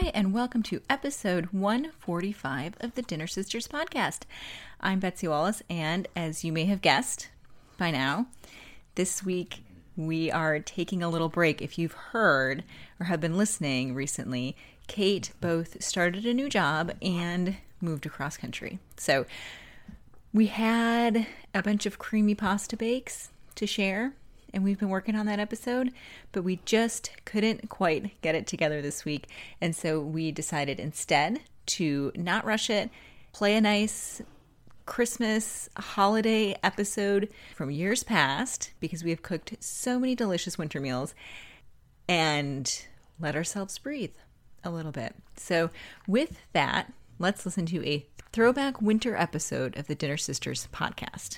Hi, and welcome to episode 145 of the Dinner Sisters podcast. I'm Betsy Wallace, and as you may have guessed by now, this week we are taking a little break. If you've heard or have been listening recently, Kate both started a new job and moved across country. So we had a bunch of creamy pasta bakes to share, and we've been working on that episode, but we just couldn't quite get it together this week. And so we decided instead to not rush it, play a nice Christmas holiday episode from years past, because we have cooked so many delicious winter meals, and let ourselves breathe a little bit. So with that, let's listen to a throwback winter episode of the Dinner Sisters podcast.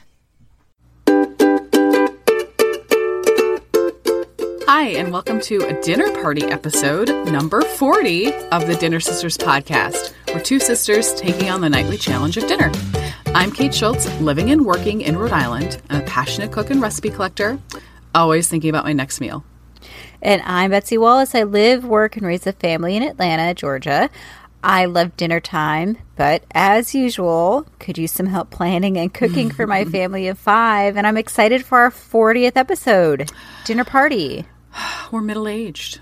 Hi, and welcome to a dinner party episode, number 40 of the Dinner Sisters podcast. We're two sisters taking on the nightly challenge of dinner. I'm Kate Schultz, living and working in Rhode Island. I'm a passionate cook and recipe collector, always thinking about my next meal. And I'm Betsy Wallace. I live, work, and raise a family in Atlanta, Georgia. I love dinner time, but as usual, could use some help planning and cooking for my family of 5. And I'm excited for our 40th episode, dinner party. We're middle-aged.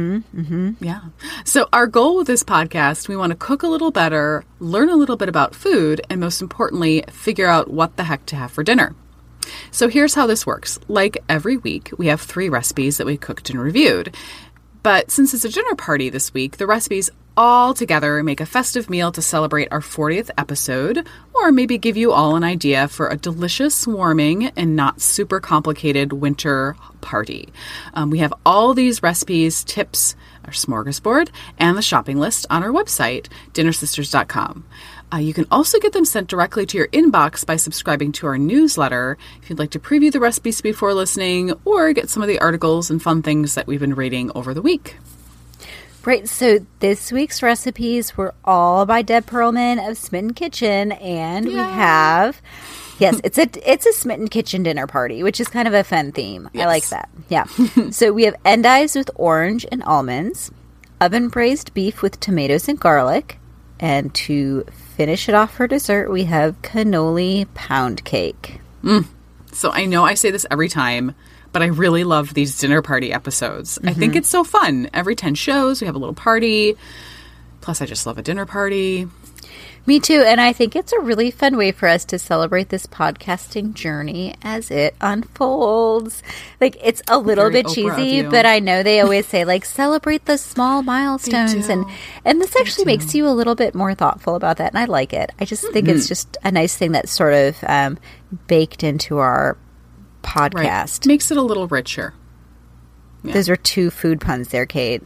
Yeah. So our goal with this podcast, we want to cook a little better, learn a little bit about food, and most importantly, figure out what the heck to have for dinner. So here's how this works. Like every week, we have 3 recipes that we cooked and reviewed. But since it's a dinner party this week, the recipes all together make a festive meal to celebrate our 40th episode, or maybe give you all an idea for a delicious, warming, and not super complicated winter party. We have all these recipes, tips, our smorgasbord, and the shopping list on our website, dinnersisters.com. You can also get them sent directly to your inbox by subscribing to our newsletter if you'd like to preview the recipes before listening or get some of the articles and fun things that we've been reading over the week. Right, so this week's recipes were all by Deb Perlman of Smitten Kitchen, and we have, yes, it's a Smitten Kitchen dinner party, which is kind of a fun theme. Yes. I like that. Yeah. So we have endives with orange and almonds, oven braised beef with tomatoes and garlic, and to finish it off for dessert, we have cannoli pound cake. So I know I say this every time, but I really love these dinner party episodes. I think it's so fun. Every 10 shows, we have a little party. Plus, I just love a dinner party. Me too. And I think it's a really fun way for us to celebrate this podcasting journey as it unfolds. Like, it's a little bit cheesy, but I know they always say, like, celebrate the small milestones. And this actually makes you a little bit more thoughtful about that. And I like it. I just think it's just a nice thing that's sort of baked into our podcast. Right. Makes it a little richer. Yeah. Those are 2 food puns there, Kate.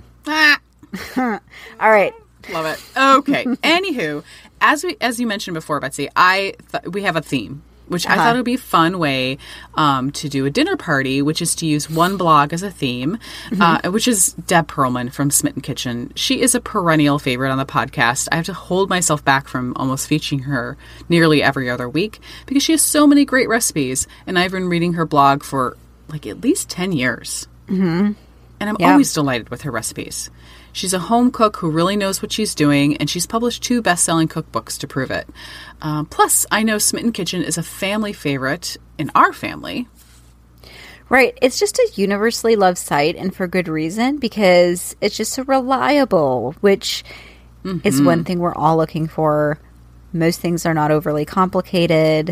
All right. Love it. Okay. Anywho, as you mentioned before, Betsy, we have a theme, which I thought would be a fun way to do a dinner party, which is to use one blog as a theme, which is Deb Perlman from Smitten Kitchen. She is a perennial favorite on the podcast. I have to hold myself back from almost featuring her nearly every other week because she has so many great recipes, and I've been reading her blog for like at least 10 years. And I'm always delighted with her recipes. She's a home cook who really knows what she's doing, and she's published 2 best-selling cookbooks to prove it. Plus, I know Smitten Kitchen is a family favorite in our family. Right. It's just a universally loved site, and for good reason, because it's just so reliable, which is one thing we're all looking for. Most things are not overly complicated.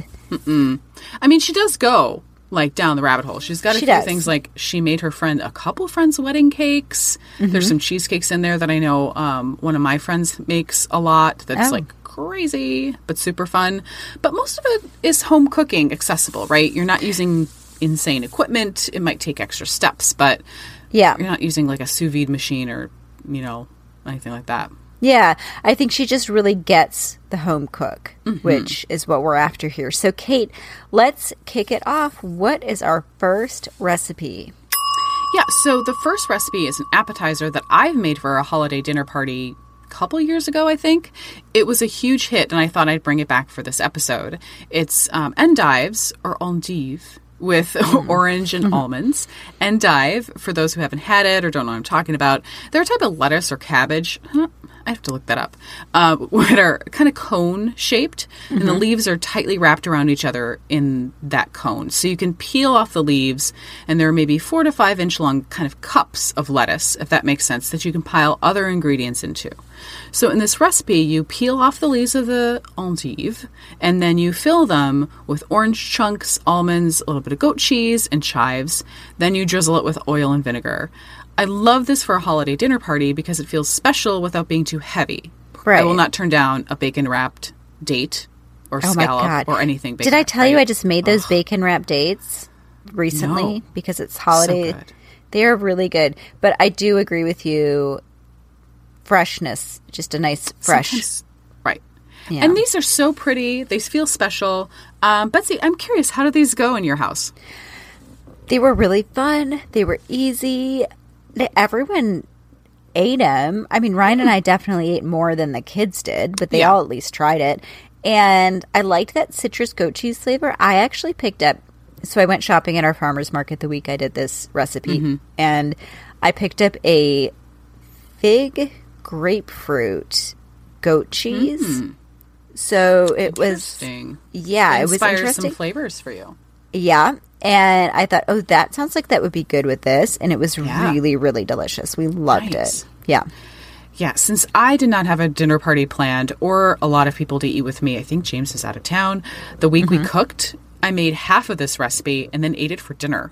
I mean, she does go down the rabbit hole. She's got a few things, like she made a couple friends wedding cakes. There's some cheesecakes in there that I know one of my friends makes a lot. That's like crazy, but super fun. But most of it is home cooking accessible, right? You're not using insane equipment. It might take extra steps, but you're not using like a sous vide machine or, anything like that. Yeah, I think she just really gets the home cook, which is what we're after here. So, Kate, let's kick it off. What is our first recipe? Yeah, so the first recipe is an appetizer that I've made for a holiday dinner party a couple years ago, I think. It was a huge hit, and I thought I'd bring it back for this episode. It's endives, or endive, with orange and almonds. Endive, for those who haven't had it or don't know what I'm talking about, they're a type of lettuce or cabbage. I have to look that up, that are kind of cone shaped, and the leaves are tightly wrapped around each other in that cone. So you can peel off the leaves, and there are maybe 4 to 5 inch long kind of cups of lettuce, if that makes sense, that you can pile other ingredients into. So in this recipe, you peel off the leaves of the endive, and then you fill them with orange chunks, almonds, a little bit of goat cheese, and chives. Then you drizzle it with oil and vinegar. I love this for a holiday dinner party because it feels special without being too heavy. Right. I will not turn down a bacon-wrapped date or scallop or anything bacon. Did I tell you I just made those bacon-wrapped dates recently because it's holiday? So good. They are really good. But I do agree with you. Freshness, just a nice fresh. Sometimes, right. Yeah. And these are so pretty. They feel special. Betsy, I'm curious, how do these go in your house? They were really fun. They were easy. Everyone ate them. I mean, Ryan and I definitely ate more than the kids did, but they all at least tried it. And I liked that citrus goat cheese flavor. I actually picked up, so I went shopping at our farmer's market the week I did this recipe, and I picked up a fig grapefruit goat cheese. So it was, yeah, it was interesting. Some flavors for you. Yeah. And I thought, oh, that sounds like that would be good with this. And it was really, really delicious. We loved it. Yeah. Yeah. Since I did not have a dinner party planned or a lot of people to eat with me, I think James was out of town. The week we cooked, I made half of this recipe and then ate it for dinner.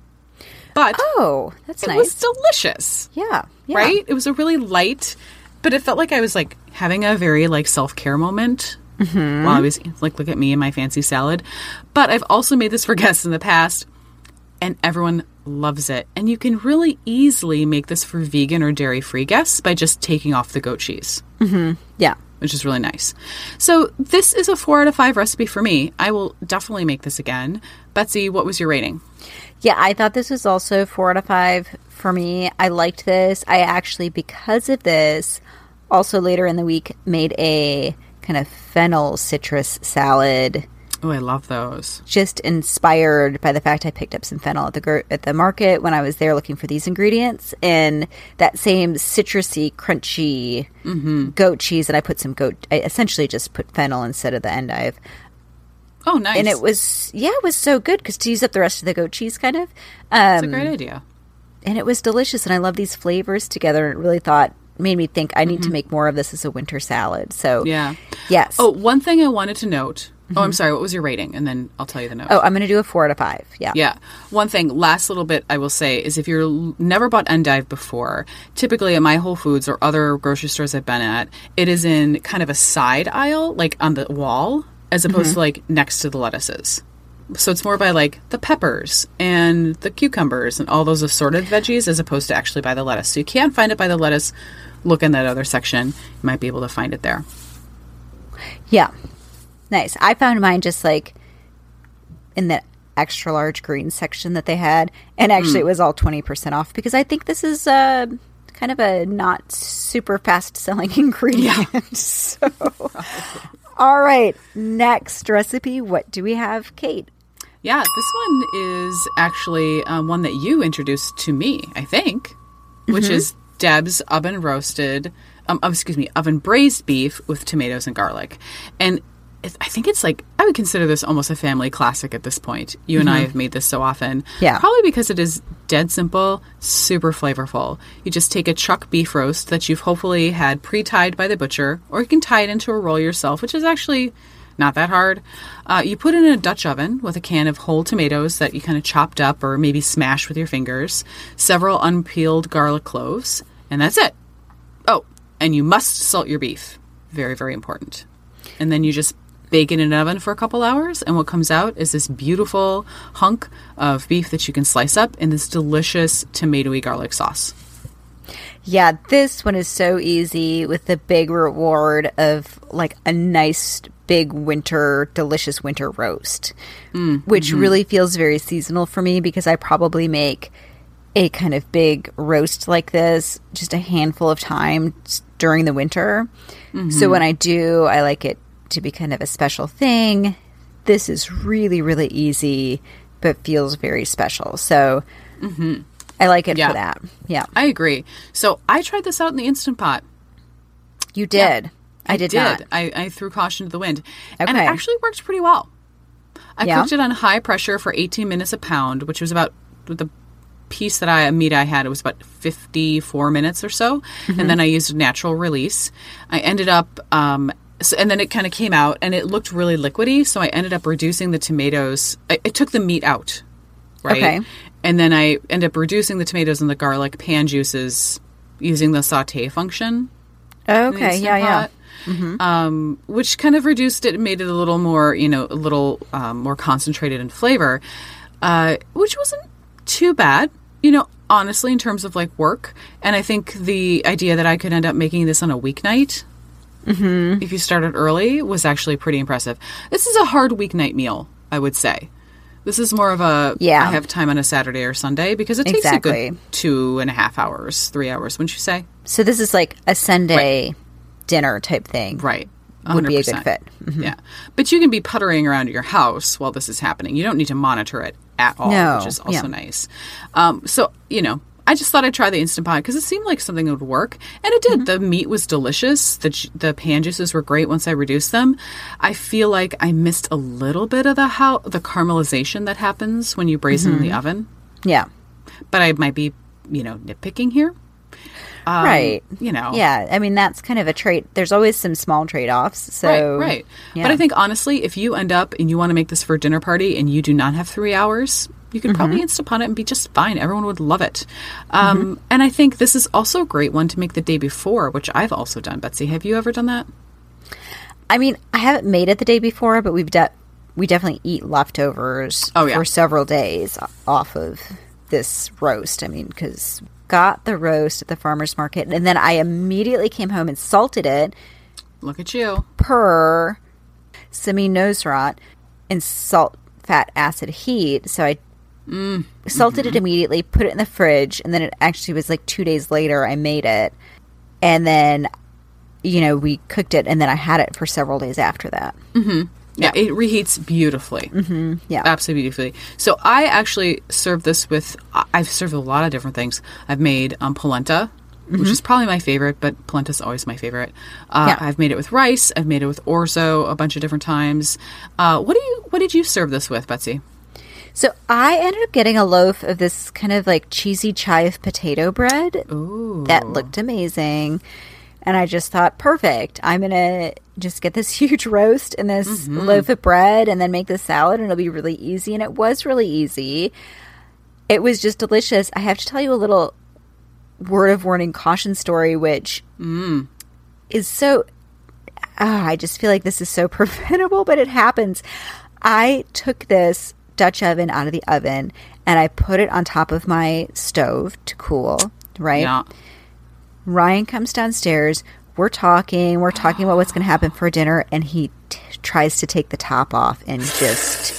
But that's it nice. was delicious. Yeah. Right? It was a really light, but it felt like I was like having a very like self-care moment. While I was like, look at me and my fancy salad. But I've also made this for guests in the past, and everyone loves it. And you can really easily make this for vegan or dairy-free guests by just taking off the goat cheese. Yeah. Which is really nice. So this is a 4 out of 5 recipe for me. I will definitely make this again. Betsy, what was your rating? Yeah, I thought this was also 4 out of 5 for me. I liked this. I actually, because of this, also later in the week made a kind of fennel citrus salad. Oh, I love those. Just inspired by the fact I picked up some fennel at the market when I was there looking for these ingredients, and that same citrusy, crunchy goat cheese. And I put I essentially just put fennel instead of the endive. Oh, nice. And it was so good because to use up the rest of the goat cheese, kind of. It's a great idea. And it was delicious, and I love these flavors together. And it really made me think I need to make more of this as a winter salad. So yes. Oh, one thing I wanted to note. Oh, I'm sorry. What was your rating? And then I'll tell you the note. Oh, I'm going to do a 4 out of 5. Yeah. Yeah. One thing, last little bit I will say is if you've never bought endive before, typically at my Whole Foods or other grocery stores I've been at, it is in kind of a side aisle, like on the wall, as opposed to like next to the lettuces. So it's more by like the peppers and the cucumbers and all those assorted veggies as opposed to actually by the lettuce. So you can't find it by the lettuce. Look in that other section. You might be able to find it there. Yeah. Nice. I found mine just like in the extra large green section that they had. And actually it was all 20% off because I think this is kind of a not super fast selling ingredient. Yeah. So, all right. Next recipe. What do we have, Kate? Yeah, this one is actually one that you introduced to me, I think, which is Deb's oven braised beef with tomatoes and garlic. And I think it's like, I would consider this almost a family classic at this point. You and I have made this so often. Yeah. Probably because it is dead simple, super flavorful. You just take a chuck beef roast that you've hopefully had pre-tied by the butcher, or you can tie it into a roll yourself, which is actually not that hard. You put it in a Dutch oven with a can of whole tomatoes that you kind of chopped up or maybe smashed with your fingers, several unpeeled garlic cloves, and that's it. Oh, and you must salt your beef. Very, very important. And then you just bake it in an oven for a couple hours, and what comes out is this beautiful hunk of beef that you can slice up in this delicious tomatoey garlic sauce. Yeah, this one is so easy with the big reward of like a nice big delicious winter roast, which really feels very seasonal for me because I probably make a kind of big roast like this just a handful of times during the winter. So when I do, I like it to be kind of a special thing. This is really, really easy, but feels very special. So I like it for that. Yeah. I agree. So I tried this out in the Instant Pot. You did. I did not. I threw caution to the wind. And Okay. it actually worked pretty well. I Yeah? cooked it on high pressure for 18 minutes a pound, which was about the piece that meat I had. It was about 54 minutes or so. Mm-hmm. And then I used natural release. I ended up, and then it kind of came out and it looked really liquidy. So I ended up reducing the tomatoes. I took the meat out, right? Okay. And then I ended up reducing the tomatoes and the garlic pan juices using the saute function. Okay. Instant Yeah. Pot, which kind of reduced it and made it a little more, more concentrated in flavor, which wasn't too bad, honestly, in terms of like work. And I think the idea that I could end up making this on a weeknight, if you started early, was actually pretty impressive. This is a hard weeknight meal, I would say. This is more of I have time on a Saturday or Sunday, because it takes a good 2.5 hours, 3 hours, wouldn't you say? So this is like a Sunday dinner type thing. Right. 100%. Would be a good fit. Mm-hmm. Yeah. But you can be puttering around your house while this is happening. You don't need to monitor it at all, No. which is also nice. So, I just thought I'd try the Instant Pot because it seemed like something that would work. And it did. Mm-hmm. The meat was delicious. The pan juices were great once I reduced them. I feel like I missed a little bit of the caramelization that happens when you braise it in the oven. Yeah. But I might be, nitpicking here. Right. Yeah, I mean, that's kind of a trait. There's always some small trade-offs. So, Right. Yeah. But I think, honestly, if you end up and you want to make this for a dinner party and you do not have 3 hours, you could probably Instant Pot it and be just fine. Everyone would love it. And I think this is also a great one to make the day before, which I've also done. Betsy, have you ever done that? I mean, I haven't made it the day before, but we definitely eat leftovers for several days off of this roast. I mean, because got the roast at the farmer's market, and then I immediately came home and salted it. Look at you. Per Simi Nosrat in salt, fat, acid, heat. So I salted it immediately, put it in the fridge, and then it actually was like 2 days later I made it. And then, we cooked it, and then I had it for several days after that. Yeah, it reheats beautifully. Yeah. Absolutely beautifully. So I actually serve this with, I've served a lot of different things. I've made polenta, which is probably my favorite, but polenta is always my favorite. I've made it with rice. I've made it with orzo a bunch of different times. What did you serve this with, Betsy? So I ended up getting a loaf of this kind of like cheesy chive potato bread. Ooh. That looked amazing. And I just thought, perfect. I'm going to just get this huge roast and this loaf of bread and then make the salad, and it'll be really easy. And it was really easy. It was just delicious. I have to tell you a little word of warning caution story, which is so... I just feel like this is so preventable, but it happens. I took this Dutch oven out of the oven and I put it on top of my stove to cool, right? Yeah. Ryan comes downstairs. We're talking about what's going to happen for dinner, and he tries to take the top off and just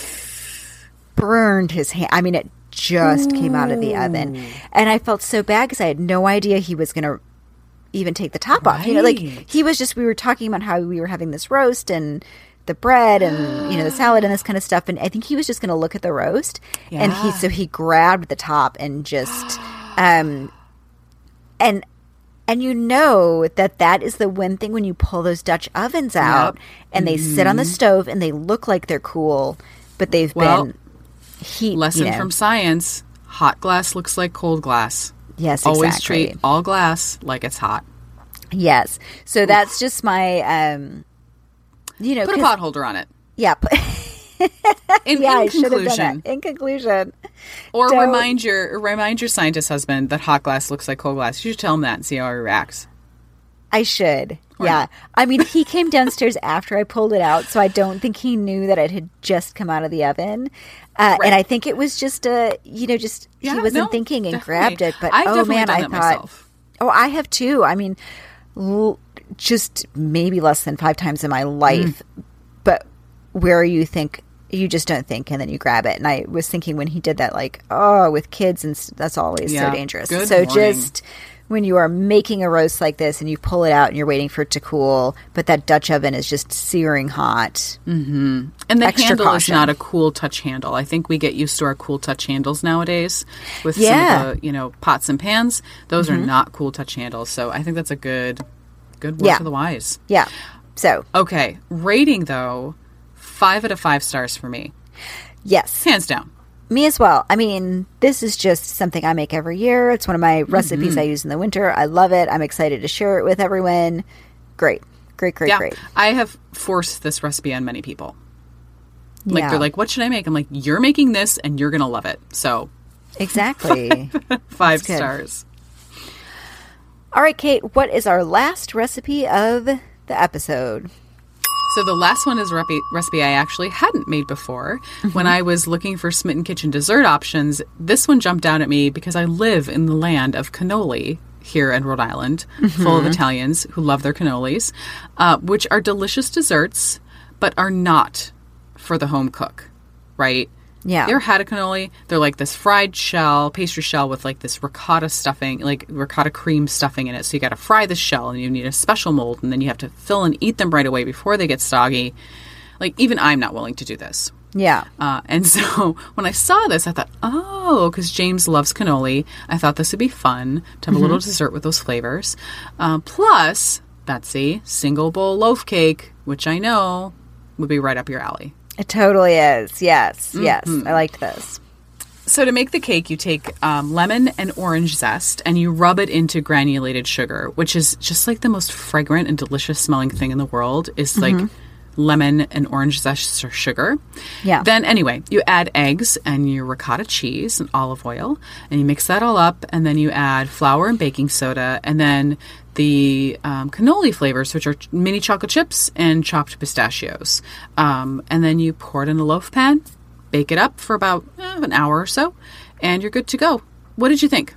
burned his hand. I mean, it just came out of the oven. And I felt so bad because I had no idea he was going to even take the top off. Like he was just, we were talking about how we were having this roast and the bread and, the salad and this kind of stuff. And I think he was just going to look at the roast. Yeah. And he grabbed the top and just, and that is the one thing when you pull those Dutch ovens out and they sit on the stove and they look like they're cool, but they've been heat. Lesson from science: hot glass looks like cold glass. Yes, always exactly. treat all glass like it's hot. Yes, so that's just my, put a pot holder on it. Yeah. In conclusion. In conclusion. Or remind your scientist husband that hot glass looks like cold glass. You should tell him that and see how he reacts. I should. Yeah. I mean, he came downstairs after I pulled it out, so I don't think he knew that it had just come out of the oven. And I think it was just he wasn't thinking and grabbed it. But I've I done thought, myself. Oh, I have too. I mean, just maybe less than 5 times in my life. But where you think you just don't think, and then you grab it. And I was thinking when he did that, with kids, and that's always so dangerous. Good so morning. Just when you are making a roast like this and you pull it out and you're waiting for it to cool, but that Dutch oven is just searing hot. Mm-hmm. And the Extra handle caution. is not a cool touch handle. I think we get used to our cool touch handles nowadays with some of the, pots and pans. Those are not cool touch handles. So I think that's a good Good word for the wise. Yeah. So. Okay. Rating, though, 5 out of 5 stars for me. Yes. Hands down. Me as well. I mean, this is just something I make every year. It's one of my recipes I use in the winter. I love it. I'm excited to share it with everyone. Great. Great. I have forced this recipe on many people. Like, Yeah. they're like, what should I make? I'm like, you're making this and you're going to love it. So, Exactly. 5 good. stars. All right, Kate, what is our last recipe of the episode? So the last one is a recipe I actually hadn't made before. When I was looking for Smitten Kitchen dessert options, this one jumped out at me because I live in the land of cannoli here in Rhode Island, full of Italians who love their cannolis, which are delicious desserts, but are not for the home cook, right? Yeah. You ever had a cannoli? They're like this fried shell, pastry shell with like this ricotta stuffing, like ricotta cream stuffing in it. So you got to fry the shell and you need a special mold and then you have to fill and eat them right away before they get soggy. Like even I'm not willing to do this. Yeah. And so when I saw this, I thought, oh, because James loves cannoli, I thought this would be fun to have a little dessert with those flavors. Plus, Betsy, single bowl loaf cake, which I know would be right up your alley. It totally is. Yes. I liked this. So to make the cake, you take lemon and orange zest and you rub it into granulated sugar, which is just like the most fragrant and delicious smelling thing in the world is like lemon and orange zest or sugar. Yeah. Then anyway, you add eggs and your ricotta cheese and olive oil and you mix that all up and then you add flour and baking soda and then the cannoli flavors, which are mini chocolate chips and chopped pistachios. And then you pour it in a loaf pan, bake it up for about an hour or so, and you're good to go. What did you think?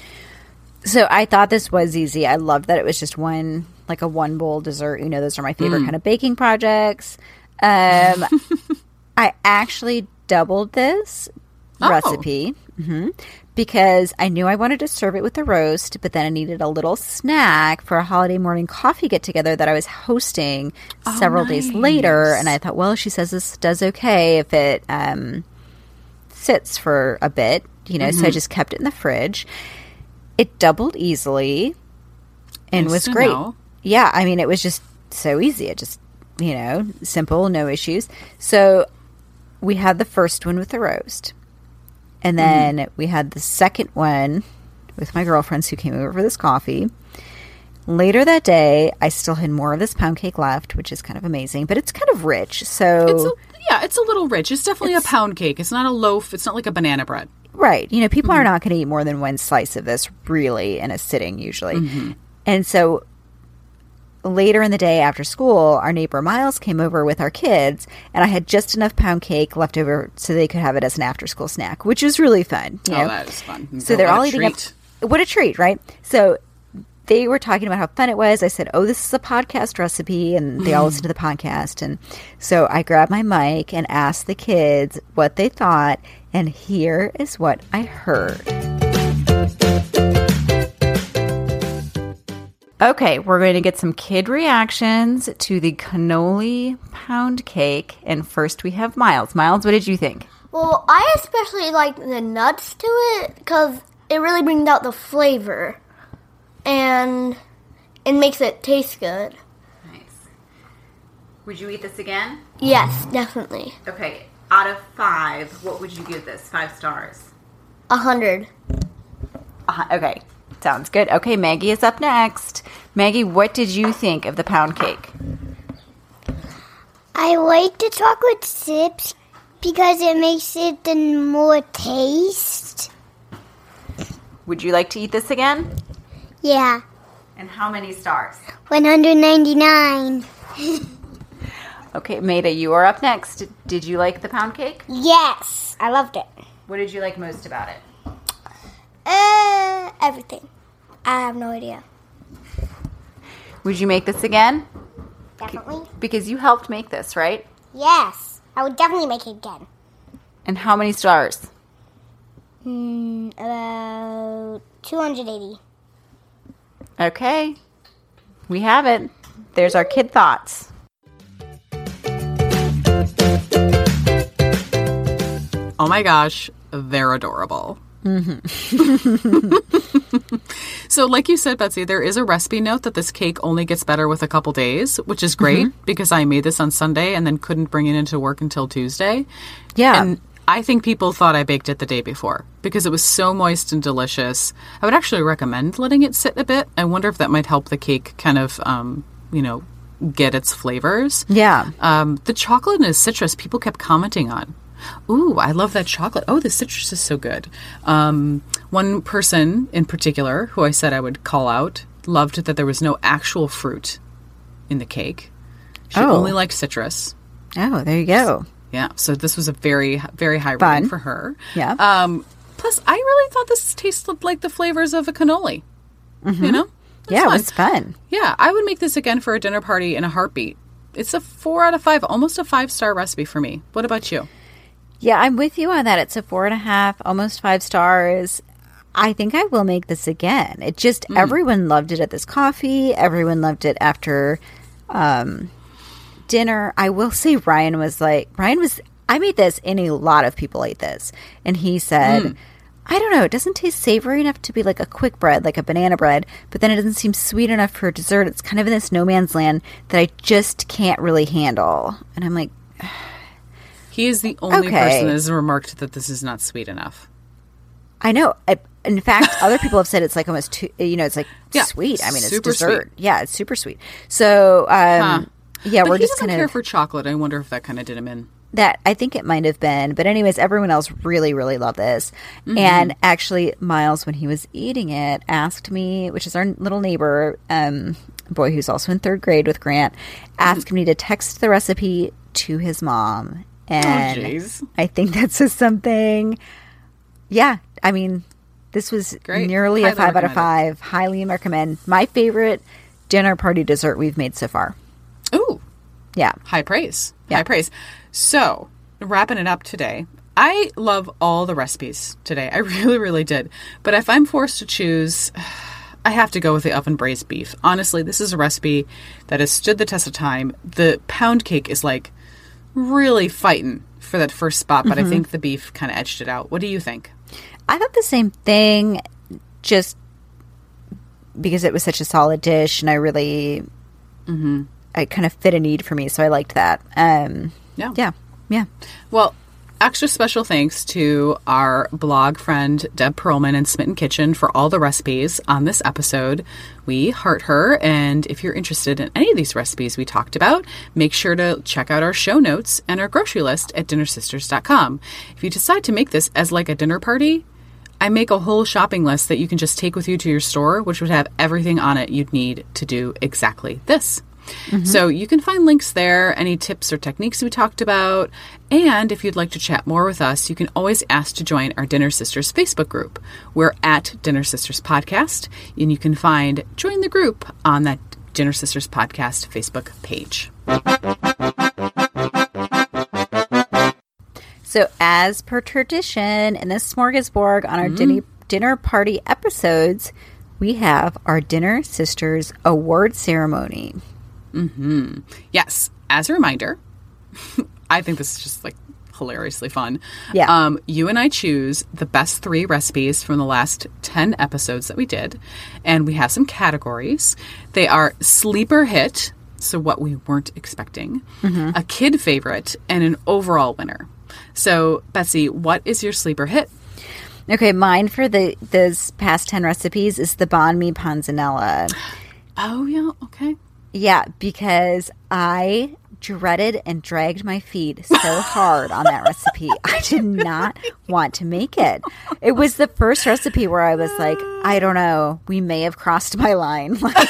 So I thought this was easy. I loved that it was just one bowl dessert. You know, those are my favorite kind of baking projects. I actually doubled this recipe because I knew I wanted to serve it with a roast, but then I needed a little snack for a holiday morning coffee get-together that I was hosting several days later. And I thought, well, she says this does okay if it sits for a bit, you know, so I just kept it in the fridge. It doubled easily and was great. Yeah, I mean, it was just so easy. It just, you know, simple, no issues. So we had the first one with the roast. And then we had the second one with my girlfriends who came over for this coffee. Later that day, I still had more of this pound cake left, which is kind of amazing, but it's kind of rich. So it's a little rich. It's definitely a pound cake. It's not a loaf. It's not like a banana bread. Right. You know, people are not going to eat more than one slice of this really in a sitting usually. And so later in the day after school, our neighbor Miles came over with our kids, and I had just enough pound cake left over so they could have it as an after-school snack, which was really fun. You know? That is fun. So they're all eating up. What a treat, right? So they were talking about how fun it was. I said, oh, this is a podcast recipe, and they all listened to the podcast. And so I grabbed my mic and asked the kids what they thought, and here is what I heard. Okay, we're going to get some kid reactions to the cannoli pound cake. And first we have Miles. Miles, what did you think? Well, I especially like the nuts to it because it really brings out the flavor. And it makes it taste good. Nice. Would you eat this again? Yes, definitely. Okay, out of 5, what would you give this? 5 stars. 100. Okay, sounds good. Okay, Maggie is up next. Maggie, what did you think of the pound cake? I like the chocolate chips because it makes it more taste. Would you like to eat this again? Yeah, And how many stars? 199. Okay, Maida, you are up next. Did you like the pound cake? Yes, I loved it. What did you like most about it? Everything. I have no idea. Would you make this again? Definitely. Because you helped make this, right? Yes, I would definitely make it again. And how many stars? About 280. Okay, we have it. There's our kid thoughts. Oh my gosh, they're adorable. So like you said, Betsy, there is a recipe note that this cake only gets better with a couple days, which is great because I made this on Sunday and then couldn't bring it into work until Tuesday. Yeah. And I think people thought I baked it the day before because it was so moist and delicious. I would actually recommend letting it sit a bit. I wonder if that might help the cake kind of, get its flavors. Yeah. The chocolate and the citrus people kept commenting on. Ooh, I love that chocolate. Oh, the citrus is so good. One person in particular, who I said I would call out, loved that there was no actual fruit in the cake. She only liked citrus. Oh, there you go. Yeah, so this was a very, very high rating for her. Yeah. Plus, I really thought this tasted like the flavors of a cannoli. You know? Yeah, it was fun. Yeah, I would make this again for a dinner party in a heartbeat. It's a 4 out of 5, almost a 5-star recipe for me. What about you? Yeah, I'm with you on that. It's a 4.5, almost 5 stars. I think I will make this again. It just, everyone loved it at this coffee. Everyone loved it after dinner. I will say I made this and a lot of people ate this. And he said, I don't know, it doesn't taste savory enough to be like a quick bread, like a banana bread, but then it doesn't seem sweet enough for a dessert. It's kind of in this no man's land that I just can't really handle. And I'm like... He is the only person that has remarked that this is not sweet enough. I know. In fact, other people have said it's like almost too, it's like sweet. I mean, it's dessert. Sweet. Yeah, it's super sweet. So, yeah, but we're he just kind doesn't of care for chocolate. I wonder if that kind of did him in. That I think it might have been, but anyways, everyone else really, really loved this. And actually, Miles, when he was eating it, asked me, which is our little neighbor, boy who's also in 3rd grade with Grant, asked me to text the recipe to his mom. And I think that says something. Yeah, I mean, this was nearly a 5 out of 5. Highly recommend. My favorite dinner party dessert we've made so far. Ooh. Yeah. High praise. Yeah. High praise. So, wrapping it up today, I love all the recipes today. I really, really did. But if I'm forced to choose, I have to go with the oven braised beef. Honestly, this is a recipe that has stood the test of time. The pound cake is like really fighting for that first spot, but I think the beef kind of edged it out. What do you think? I thought the same thing, just because it was such a solid dish, and I really, it kind of fit a need for me, so I liked that. Yeah. Well, extra special thanks to our blog friend Deb Perlman and Smitten Kitchen for all the recipes on this episode. We heart her, and if you're interested in any of these recipes we talked about, make sure to check out our show notes and our grocery list at dinnersisters.com. If you decide to make this as like a dinner party, I make a whole shopping list that you can just take with you to your store, which would have everything on it you'd need to do exactly this. So you can find links there, any tips or techniques we talked about. And if you'd like to chat more with us, you can always ask to join our Dinner Sisters Facebook group. We're at Dinner Sisters Podcast, and you can find Join the Group on that Dinner Sisters Podcast Facebook page. So as per tradition in this smorgasbord on our dinner party episodes, we have our Dinner Sisters Award Ceremony. Yes. As a reminder, I think this is just like hilariously fun. Yeah. You and I choose the best 3 recipes from the last 10 episodes that we did. And we have some categories. They are sleeper hit, so what we weren't expecting, a kid favorite, and an overall winner. So, Betsy, what is your sleeper hit? Okay, mine for those past 10 recipes is the banh mi panzanella. Oh, yeah. Okay. Yeah, because I dreaded and dragged my feet so hard on that recipe. I did not want to make it. It was the first recipe where I was like, I don't know, we may have crossed my line. Like,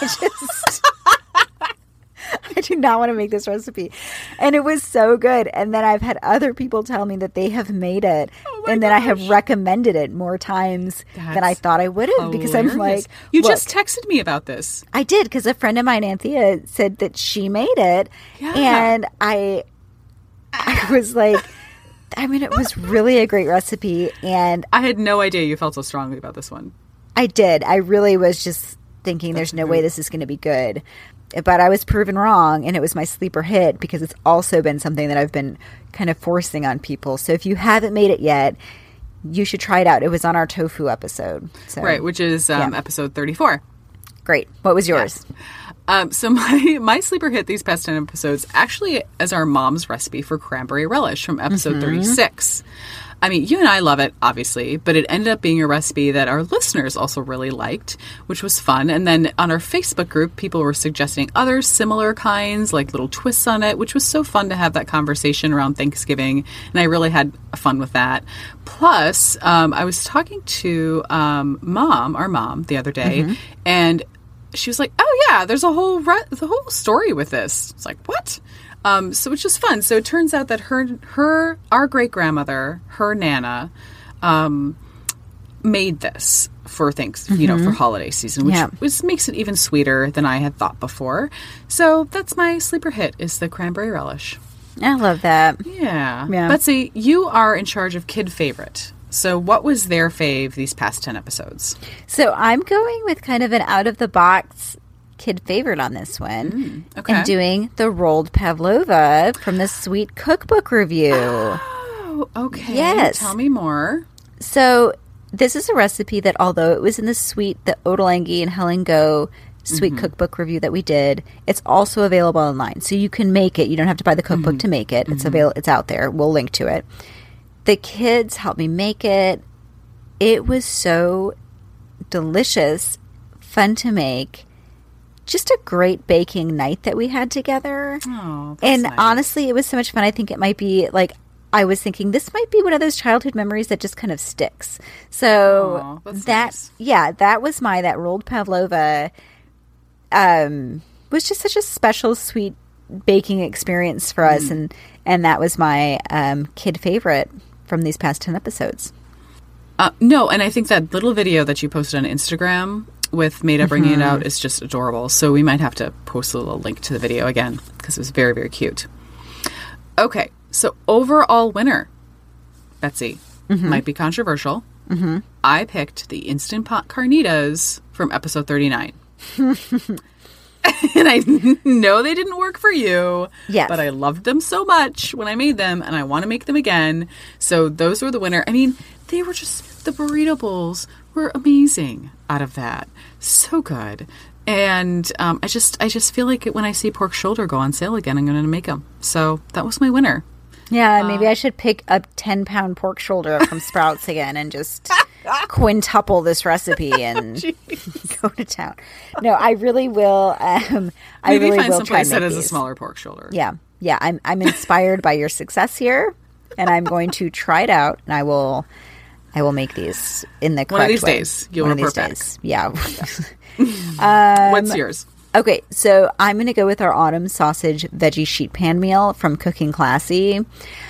I do not want to make this recipe. And it was so good. And then I've had other people tell me that they have made it. And then I have recommended it more times than I thought I would have. Because I'm like, you just texted me about this. I did, because a friend of mine, Anthea, said that she made it. Yeah. And I was like, I mean, it was really a great recipe. And I had no idea you felt so strongly about this one. I did. I really was just thinking there's no way this is going to be good. But I was proven wrong, and it was my sleeper hit because it's also been something that I've been kind of forcing on people. So if you haven't made it yet, you should try it out. It was on our tofu episode. So. Right, which is episode 34. Great. What was yours? So my sleeper hit these past 10 episodes actually as our mom's recipe for cranberry relish from episode 36. I mean, you and I love it, obviously, but it ended up being a recipe that our listeners also really liked, which was fun. And then on our Facebook group, people were suggesting other similar kinds, like little twists on it, which was so fun to have that conversation around Thanksgiving. And I really had fun with that. Plus, I was talking to our mom, the other day, and she was like, "Oh yeah, there's a whole story with this." It's like, what? So it's just fun. So it turns out that our great grandmother, her Nana, made this for for holiday season, which makes it even sweeter than I had thought before. So that's my sleeper hit, is the cranberry relish. I love that. Yeah. Betsy, you are in charge of Kid Favorite. So what was their fave these past 10 episodes? So I'm going with kind of an out-of-the-box kid favorite on this one. Okay. And doing the rolled pavlova from the Sweet Cookbook Review. Oh, okay. Yes. Tell me more. So this is a recipe that, although it was in the Ottolenghi and Helen Go Sweet Cookbook Review that we did, it's also available online. So you can make it. You don't have to buy the cookbook to make it. It's out there. We'll link to it. The kids helped me make it. It was so delicious, fun to make. Just a great baking night that we had together. Oh, that's and nice. Honestly, it was so much fun. I think it might be I was thinking this might be one of those childhood memories that just kind of sticks. So nice. That was that rolled pavlova was just such a special, sweet baking experience for us. And that was my kid favorite from these past 10 episodes. No, and I think that little video that you posted on Instagram with Maida bringing it out is just adorable. So we might have to post a little link to the video again because it was very, very cute. Okay, so overall winner, Betsy, might be controversial. I picked the Instant Pot carnitas from episode 39. And I know they didn't work for you, but I loved them so much when I made them, and I want to make them again. So those were the winner. I mean, they were just, the burrito bowls were amazing out of that. So good. And I just feel like when I see pork shoulder go on sale again, I'm going to make them. So that was my winner. Yeah, maybe I should pick a 10-pound pork shoulder up from Sprouts again and just quintuple this recipe and go to town. No, I really will. I really find will some try place and make that has these. a smaller pork shoulder. Yeah. I'm inspired by your success here, and I'm going to try it out. And I will make these in the correct way. One of these days, you'll report back. Yeah. What's yours? Okay, so I'm going to go with our autumn sausage veggie sheet pan meal from Cooking Classy.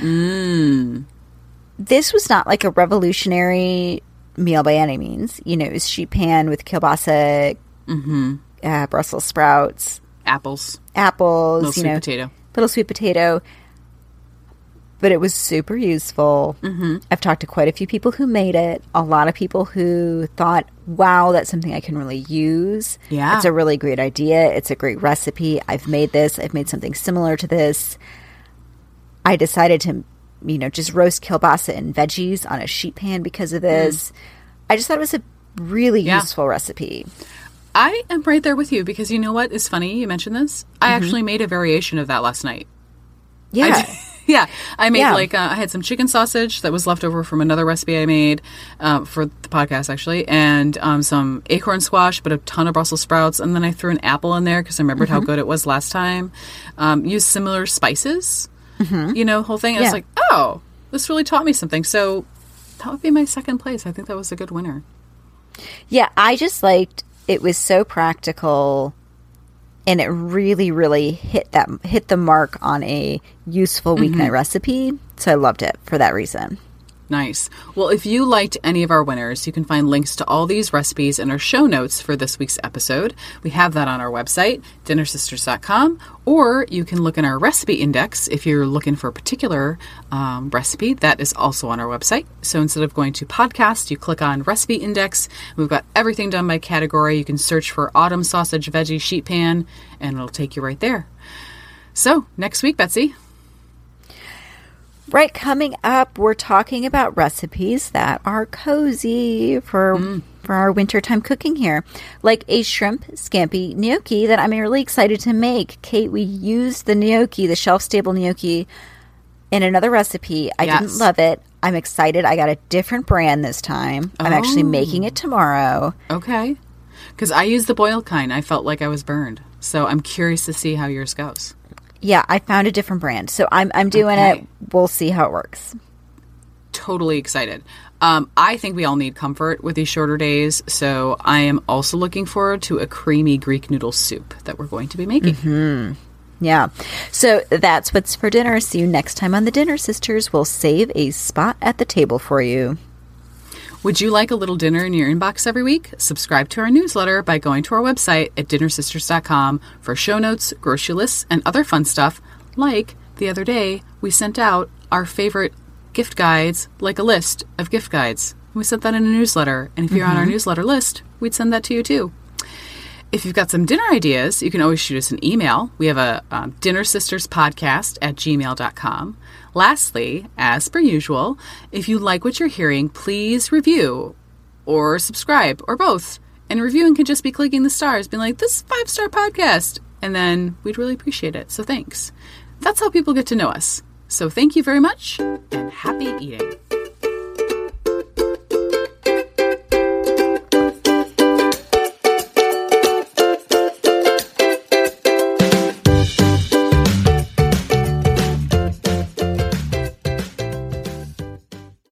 This was not like a revolutionary meal by any means. You know, it was sheet pan with kielbasa, Brussels sprouts, Apples, little sweet potato. Little sweet potato. But it was super useful. I've talked to quite a few people who made it. A lot of people who thought, wow, that's something I can really use. Yeah. It's a really great idea. It's a great recipe. I've made this. I've made something similar to this. I decided to, just roast kielbasa and veggies on a sheet pan because of this. I just thought it was a really useful recipe. I am right there with you because you know what is funny? You mentioned this. I actually made a variation of that last night. Yeah. Yeah, I made I had some chicken sausage that was left over from another recipe I made for the podcast, actually, and some acorn squash, but a ton of Brussels sprouts, and then I threw an apple in there because I remembered how good it was last time. Used similar spices, whole thing. And I was like, oh, this really taught me something. So that would be my second place. I think that was a good winner. Yeah, I just liked it was so practical. And it really, really hit the mark on a useful weeknight recipe. So I loved it for that reason. Nice. Well, if you liked any of our winners, you can find links to all these recipes in our show notes for this week's episode. We have that on our website, dinnersisters.com, or you can look in our recipe index if you're looking for a particular recipe. That is also on our website. So instead of going to podcast, you click on recipe index. We've got everything done by category. You can search for autumn sausage veggie sheet pan, and it'll take you right there. So next week, Betsy. Right, coming up, we're talking about recipes that are cozy for our wintertime cooking here, like a shrimp scampi gnocchi that I'm really excited to make. Kate, we used the gnocchi, the shelf-stable gnocchi, in another recipe. I didn't love it. I'm excited. I got a different brand this time. I'm actually making it tomorrow. Okay. Because I used the boiled kind. I felt like I was burned. So I'm curious to see how yours goes. Yeah, I found a different brand. So I'm doing it. We'll see how it works. Totally excited. I think we all need comfort with these shorter days. So I am also looking forward to a creamy Greek noodle soup that we're going to be making. Mm-hmm. Yeah. So that's what's for dinner. See you next time on The Dinner Sisters. We'll save a spot at the table for you. Would you like a little dinner in your inbox every week? Subscribe to our newsletter by going to our website at dinnersisters.com for show notes, grocery lists, and other fun stuff. Like the other day, we sent out our favorite gift guides, like a list of gift guides. We sent that in a newsletter. And if you're on our newsletter list, we'd send that to you too. If you've got some dinner ideas, you can always shoot us an email. We have a dinnersisterspodcast@gmail.com. Lastly, as per usual, if you like what you're hearing, please review or subscribe or both. And reviewing can just be clicking the stars, being like, this is a 5-star podcast. And then we'd really appreciate it. So thanks. That's how people get to know us. So thank you very much and happy eating.